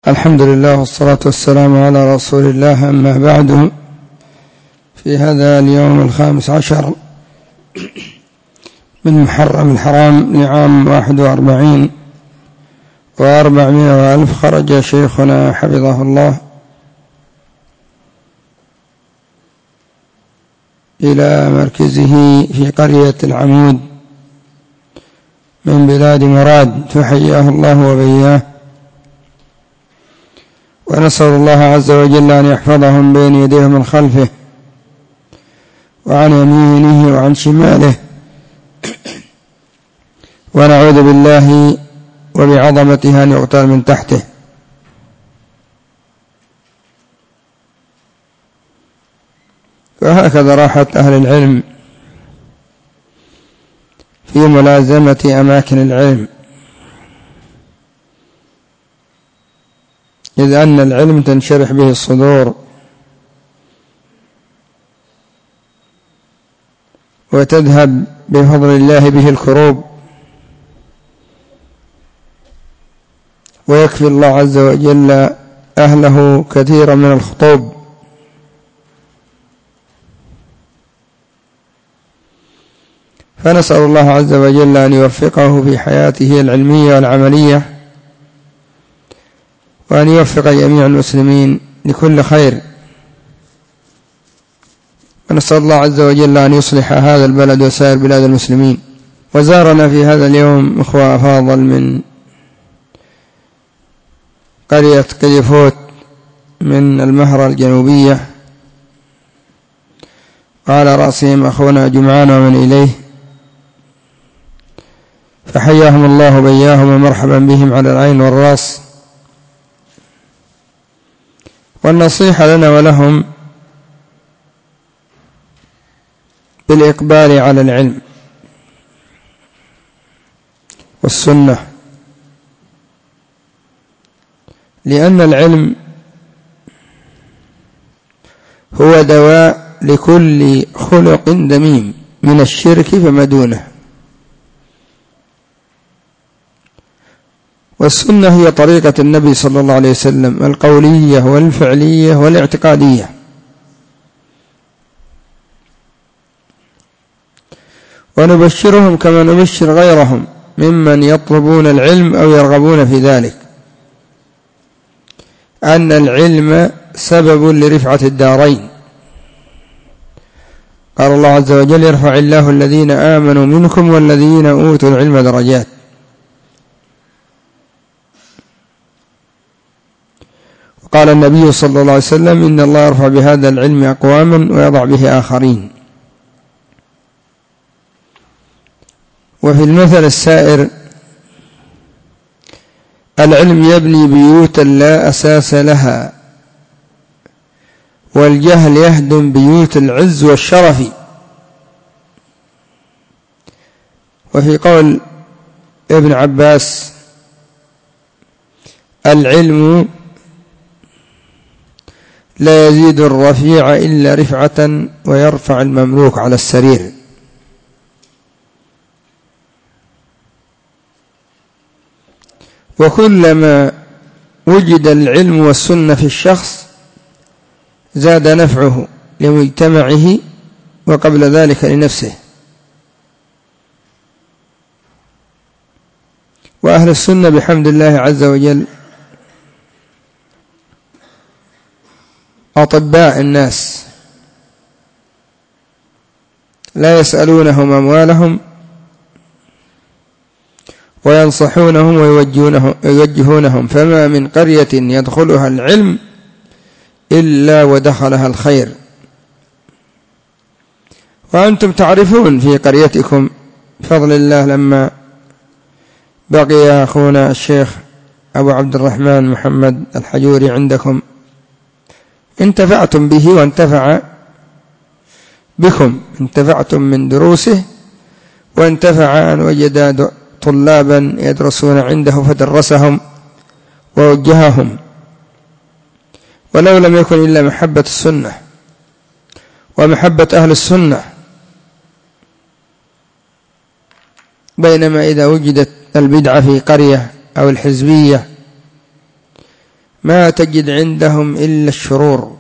الحمد لله والصلاة والسلام على رسول الله، أما بعد. في هذا اليوم 15 من محرم الحرام لعام 41 و400 وألف خرج شيخنا حفظه الله إلى مركزه في قرية العمود من بلاد مراد، فحياه الله وبياه، ونسأل الله عز وجل أن يحفظهم بين يديه من خلفه وعن يمينه وعن شماله، ونعوذ بالله وبعظمته أن يغتال من تحته. وهكذا راحة أهل العلم في ملازمة أماكن العلم، إذ أن العلم تنشرح به الصدور وتذهب بفضل الله به الكروب، ويكفي الله عز وجل أهله كثيرا من الخطوب. فنسأل الله عز وجل أن يوفقه في حياته العلمية والعملية، وأن يوفق جميع المسلمين لكل خير، ونسأل الله عز وجل أن يصلح هذا البلد وسائر بلاد المسلمين. وزارنا في هذا اليوم أخوة أفاضل من قرية قليفوت من المهرة الجنوبية، وعلى رأسهم أخونا جمعان ومن إليه، فحياهم الله وبياهم ومرحبا بهم على العين والرأس. والنصيحة لنا ولهم بالإقبال على العلم والسنة، لأن العلم هو دواء لكل خلق ذميم من الشرك فما دونه. والسنة هي طريقة النبي صلى الله عليه وسلم القولية والفعلية والاعتقادية، ونبشرهم كما نبشر غيرهم ممن يطلبون العلم أو يرغبون في ذلك أن العلم سبب لرفعة الدارين. قال الله عز وجل: يرفع الله الذين آمنوا منكم والذين أوتوا العلم درجات. قال النبي صلى الله عليه وسلم: إن الله يرفع بهذا العلم أقواما ويضع به آخرين. وفي المثل السائر: العلم يبني بيوتا لا أساس لها، والجهل يهدم بيوت العز والشرف. وفي قول ابن عباس: العلم لا يزيد الرفيع إلا رفعة ويرفع المملوك على السرير. وكلما وجد العلم والسنة في الشخص زاد نفعه لمجتمعه وقبل ذلك لنفسه. وأهل السنة بحمد الله عز وجل أطباء الناس، لا يسألونهم أموالهم وينصحونهم ويوجهونهم، فما من قرية يدخلها العلم إلا ودخلها الخير. وأنتم تعرفون في قريتكم بفضل الله لما بقي أخونا الشيخ أبو عبد الرحمن محمد الحجوري عندكم انتفعتم به وانتفع بكم، انتفعتم من دروسه، وانتفع أن وجد طلابا يدرسون عنده فدرسهم ووجههم، ولو لم يكن إلا محبة السنة ومحبة أهل السنة. بينما إذا وجدت البدعة في قرية أو الحزبية ما تجد عندهم إلا الشرور.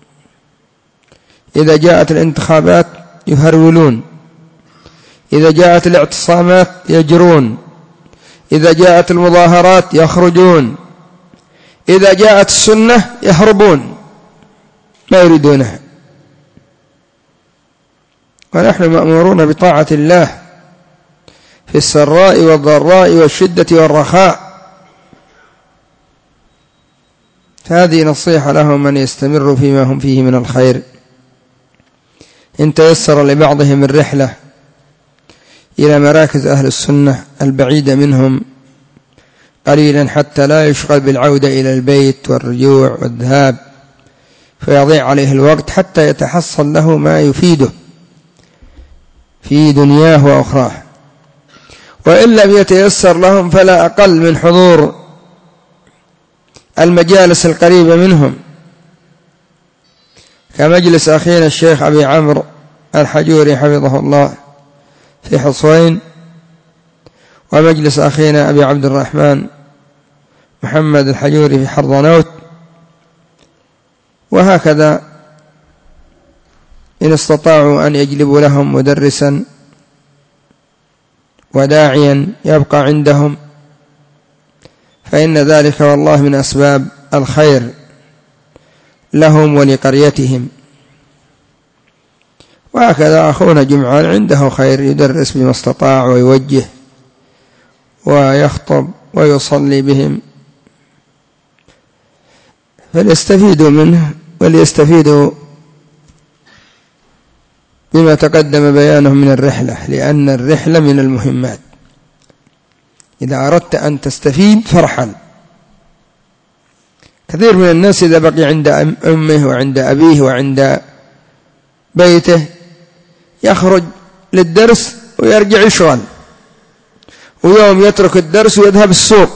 إذا جاءت الانتخابات يهرولون، إذا جاءت الاعتصامات يجرون، إذا جاءت المظاهرات يخرجون، إذا جاءت السنة يهربون، ما يريدونها. ونحن مأمورون بطاعة الله في السراء والضراء والشدة والرخاء. هذه نصيحة لهم من يستمر فيما هم فيه من الخير. إن تيسر لبعضهم الرحلة إلى مراكز أهل السنة البعيدة منهم قليلا حتى لا يشغل بالعودة إلى البيت والرجوع والذهاب فيضيع عليه الوقت حتى يتحصل له ما يفيده في دنياه وأخراه. وإن لم يتيسر لهم فلا أقل من حضور المجالس القريبة منهم كمجلس أخينا الشيخ أبي عمرو الحجوري حفظه الله في حصوين، ومجلس أخينا أبي عبد الرحمن محمد الحجوري في حرضنوت، وهكذا إن استطاعوا أن يجلبوا لهم مدرسا وداعيا يبقى عندهم فإن ذلك والله من أسباب الخير لهم ولقريتهم. وهكذا أخونا جمعان عنده خير، يدرس بما استطاع ويوجه ويخطب ويصلي بهم، فليستفيدوا منه وليستفيدوا بما تقدم بيانه من الرحلة، لأن الرحلة من المهمات. إذا أردت أن تستفيد فرحل. كثير من الناس إذا بقي عند أمه وعند أبيه وعند بيته يخرج للدرس ويرجع يشغل، ويوم يترك الدرس ويذهب السوق.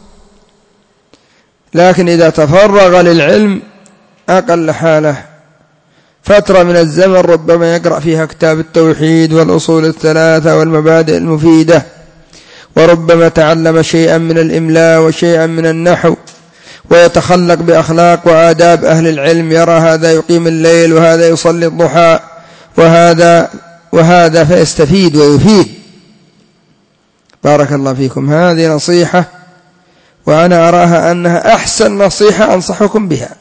لكن إذا تفرغ للعلم أقل حاله فترة من الزمن ربما يقرأ فيها كتاب التوحيد والأصول الثلاثة والمبادئ المفيدة، وربما تعلم شيئا من الإملاء وشيئا من النحو، ويتخلق بأخلاق وآداب أهل العلم، يرى هذا يقيم الليل وهذا يصلي الضحى وهذا فيستفيد ويفيد. بارك الله فيكم. هذه نصيحة وأنا أراها أنها أحسن نصيحة أنصحكم بها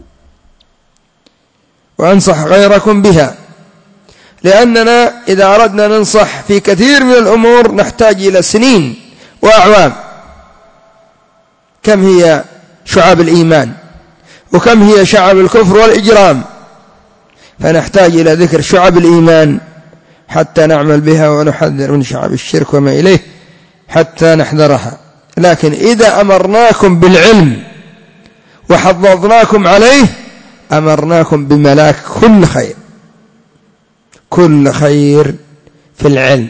وأنصح غيركم بها، لأننا إذا أردنا ننصح في كثير من الأمور نحتاج إلى سنين وأعوام. كم هي شعاب الإيمان وكم هي شعاب الكفر والإجرام، فنحتاج إلى ذكر شعاب الإيمان حتى نعمل بها، ونحذر من شعاب الشرك وما إليه حتى نحذرها. لكن إذا أمرناكم بالعلم وحضضناكم عليه أمرناكم بملاك كل خير في العلم،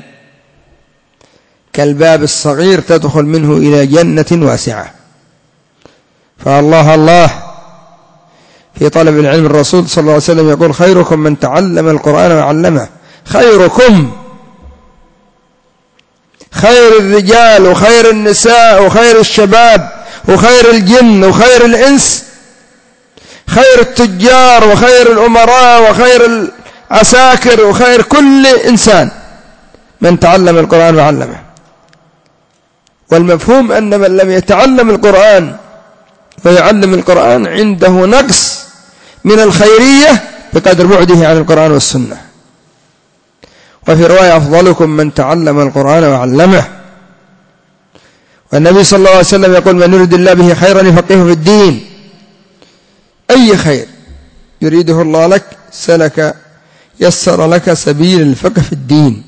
كالباب الصغير تدخل منه إلى جنة واسعة. فالله في طلب العلم. الرسول صلى الله عليه وسلم يقول: خيركم من تعلم القرآن وعلمه. خيركم، خير الرجال وخير النساء وخير الشباب وخير الجن وخير الإنس، خير التجار وخير الأمراء وخير العساكر وخير كل إنسان من تعلم القرآن وعلمه. والمفهوم أن من لم يتعلم القرآن ويعلم القرآن عنده نقص من الخيرية بقدر بعده عن القرآن والسنة. وفي رواية: أفضلكم من تعلم القرآن وعلمه. والنبي صلى الله عليه وسلم يقول: من يريد الله به خيرا يفقهه في الدين. أي خير يريده الله لك يسر لك سبيل الفقه في الدين.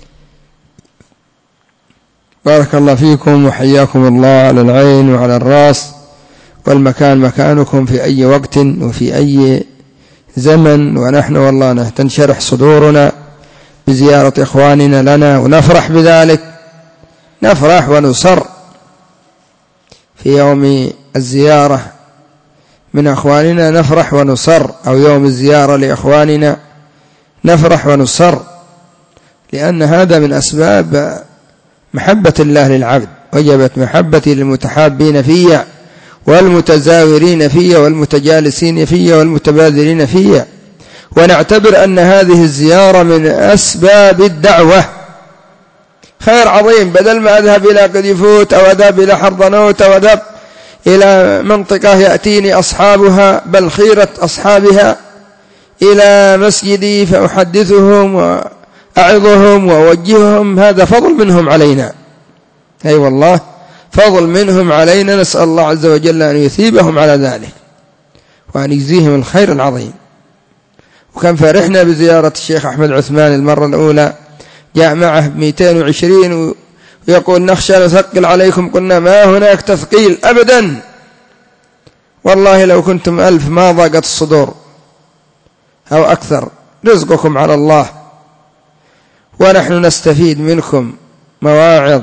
بارك الله فيكم وحياكم الله على العين وعلى الرأس، والمكان مكانكم في أي وقت وفي أي زمن. ونحن والله تنشرح صدورنا بزيارة إخواننا لنا، ونفرح بذلك، نفرح ونسر في يوم الزيارة من أخواننا، نفرح ونسر، أو يوم الزيارة لإخواننا نفرح ونسر، لأن هذا من أسباب محبة الله للعبد. وجبت محبتي للمتحابين فيا والمتزاورين في والمتجالسين في والمتبادلين في، ونعتبر أن هذه الزيارة من أسباب الدعوة، خير عظيم. بدل ما أذهب إلى قديفوت أو أذهب إلى حرضنوت أو أذهب إلى منطقة يأتيني أصحابها بل خيرة أصحابها إلى مسجدي فأحدثهم وأعظهم وأوجههم، هذا فضل منهم علينا، أي والله فضل منهم علينا. نسأل الله عز وجل أن يثيبهم على ذلك وأن يجزيهم الخير العظيم. وكان فرحنا بزيارة الشيخ أحمد عثمان المرة الأولى، جاء معه 220 ويقول نخشى نثقل عليكم. قلنا ما هناك تثقيل أبدا، والله لو كنتم 1000 ما ضاقت الصدور أو أكثر، رزقكم على الله، ونحن نستفيد منكم مواعظ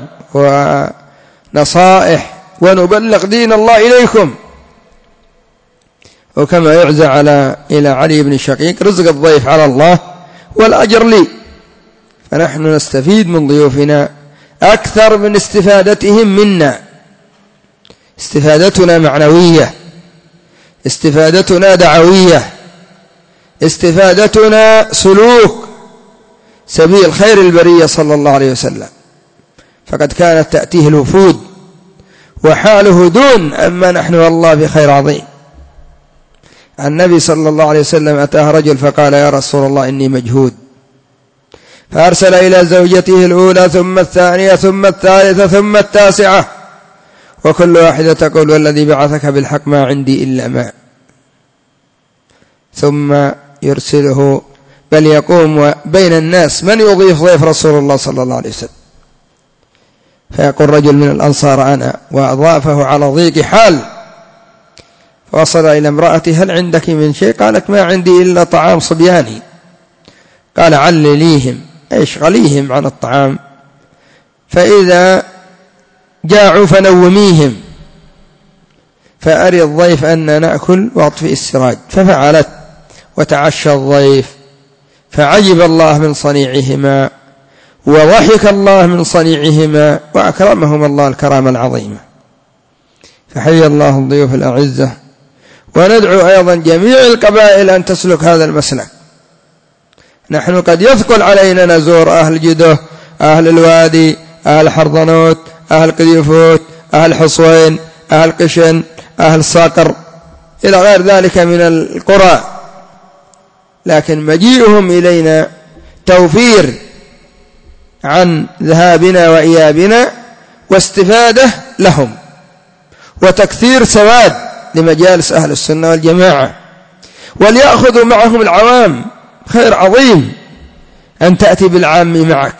ونصائح ونبلغ دين الله إليكم. وكما يعزى إلى علي بن شقيق رزق الضيف على الله والأجر لي، فنحن نستفيد من ضيوفنا أكثر من استفادتهم منا. استفادتنا معنوية، استفادتنا دعوية، استفادتنا سلوك سبيل خير البرية صلى الله عليه وسلم، فقد كانت تأتيه الوفود وحاله دون، أما نحن والله بخير عظيم. النبي صلى الله عليه وسلم أتاه رجل فقال يا رسول الله إني مجهود، فأرسل إلى زوجته الأولى ثم الثانية ثم الثالثة ثم التاسعة، وكل واحدة تقول والذي بعثك بالحق ما عندي إلا ماء، ثم يرسله بل يقوم بين الناس من يضيف ضيف رسول الله صلى الله عليه وسلم، فيقول رجل من الأنصار أنا، وأضافه على ضيق حال، فوصل إلى امرأته هل عندك من شيء؟ قالت ما عندي إلا طعام صبياني. قال علليهم اشغليهم عن الطعام، فإذا جاعوا فنوميهم، فأري الضيف أن نأكل وأطفئ السراج. ففعلت وتعشى الضيف، فعجب الله من صنيعهما وضحك الله من صنيعهما وأكرمهم الله الكرامة العظيمة. فحي الله الضيوف الأعزة، وندعو أيضا جميع القبائل أن تسلك هذا المسلك. نحن قد يثقل علينا نزور أهل جده، أهل الوادي، أهل حرضنوت، أهل قديفوت، أهل حصوين، أهل قشن، أهل صقر إلى غير ذلك من القرى، لكن مجيئهم إلينا توفير عن ذهابنا وإيابنا واستفادة لهم، وتكثير سواد لمجالس أهل السنة والجماعة. وليأخذوا معهم العوام، خير عظيم أن تأتي بالعام معك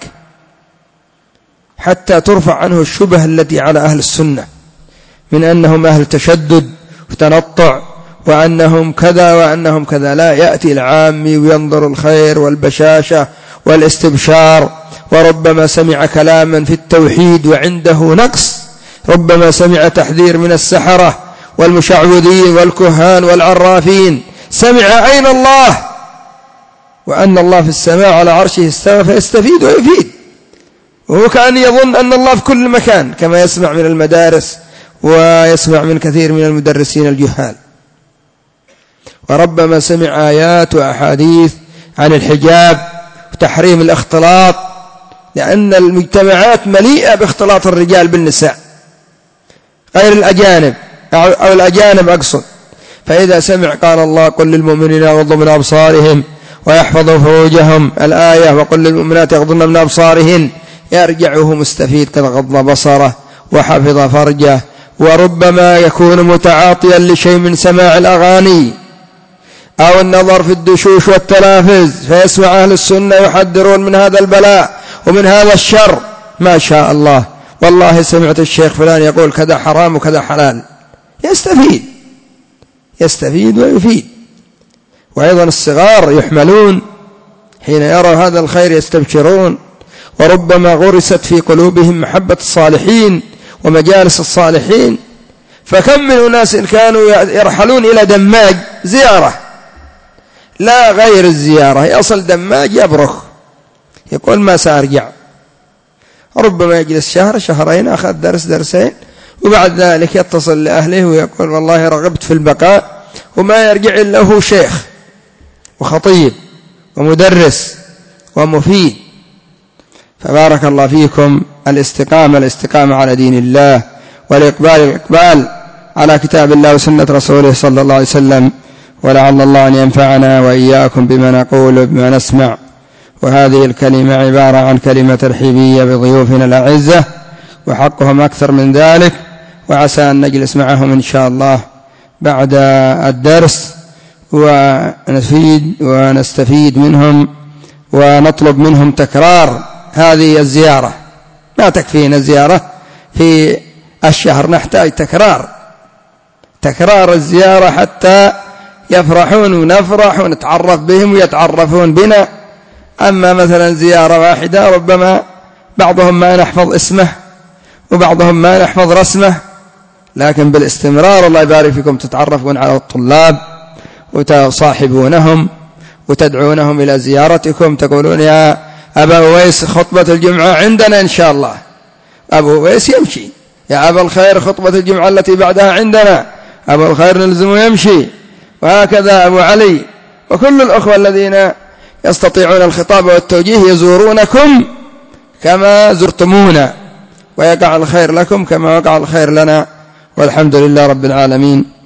حتى ترفع عنه الشبه التي على أهل السنة من أنهم أهل تشدد وتنطع وأنهم كذا وأنهم كذا. لا، يأتي العامي وينظر الخير والبشاشة والاستبشار، وربما سمع كلاما في التوحيد وعنده نقص، ربما سمع تحذير من السحرة والمشعوذين والكهان والعرافين، سمع أين الله وأن الله في السماء على عرشه استوى، فيستفيد ويفيد، وهو كان يظن أن الله في كل مكان، كما يسمع من المدارس ويسمع من كثير من المدرسين الجهال. وربما سمع آيات وأحاديث عن الحجاب وتحريم الاختلاط، لأن المجتمعات مليئة باختلاط الرجال بالنساء غير الأجانب أو الأجانب أقصد. فإذا سمع قال الله قل للمؤمنين يغضوا من أبصارهم ويحفظوا فروجهم الآية، وقل للمؤمنات يغضن من أبصارهن، يرجع وهو مستفيد قد غض بصره وحفظ فرجه. وربما يكون متعاطيا لشيء من سماع الأغاني أو النظر في الدشوش والتلافز، فيسمع أهل السنة يحذرون من هذا البلاء ومن هذا الشر، ما شاء الله والله سمعت الشيخ فلان يقول كذا حرام وكذا حلال، يستفيد ويفيد. وأيضا الصغار يحملون حين يروا هذا الخير يستبشرون، وربما غرست في قلوبهم محبة الصالحين ومجالس الصالحين. فكم من أناس كانوا يرحلون إلى دماج زيارة، لا غير الزيارة، يصل دماج يبرخ يقول ما سأرجع، ربما يجلس شهر شهرين أخذ درس درسين وبعد ذلك يتصل لأهله ويقول والله رغبت في البقاء، وما يرجع إلا هو شيخ وخطيب ومدرس ومفيد. فبارك الله فيكم. الاستقامة على دين الله، والإقبال على كتاب الله وسنة رسوله صلى الله عليه وسلم، ولعل الله أن ينفعنا وإياكم بما نقول وبما نسمع. وهذه الكلمة عبارة عن كلمة ترحيبية بضيوفنا الأعزة، وحقهم أكثر من ذلك، وعسى أن نجلس معهم إن شاء الله بعد الدرس ونستفيد منهم، ونطلب منهم تكرار هذه الزيارة. ما تكفينا زيارة في الشهر، نحتاج تكرار الزيارة حتى يفرحون ونفرح ونتعرف بهم ويتعرفون بنا. أما مثلا زيارة واحدة ربما بعضهم ما نحفظ اسمه وبعضهم ما نحفظ رسمه، لكن بالاستمرار الله يبارك فيكم تتعرفون على الطلاب وتصاحبونهم وتدعونهم إلى زيارتكم، تقولون يا أبا أويس خطبة الجمعة عندنا إن شاء الله، أبو أويس يمشي، يا أبا الخير خطبة الجمعة التي بعدها عندنا، أبو الخير نلزمه يمشي، وهكذا أبو علي وكل الأخوة الذين يستطيعون الخطاب والتوجيه يزورونكم كما زرتمونا، ويقع الخير لكم كما وقع الخير لنا، والحمد لله رب العالمين.